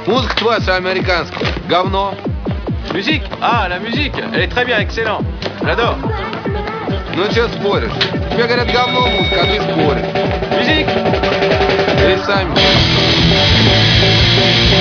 Музыка твоя вся американская. Говно. Musique? Ah, la musique, elle est très bien, excellent. J'adore. Ну что споришь? Тебе говорят говно музыка, а ты споришь. Musique? Или сами.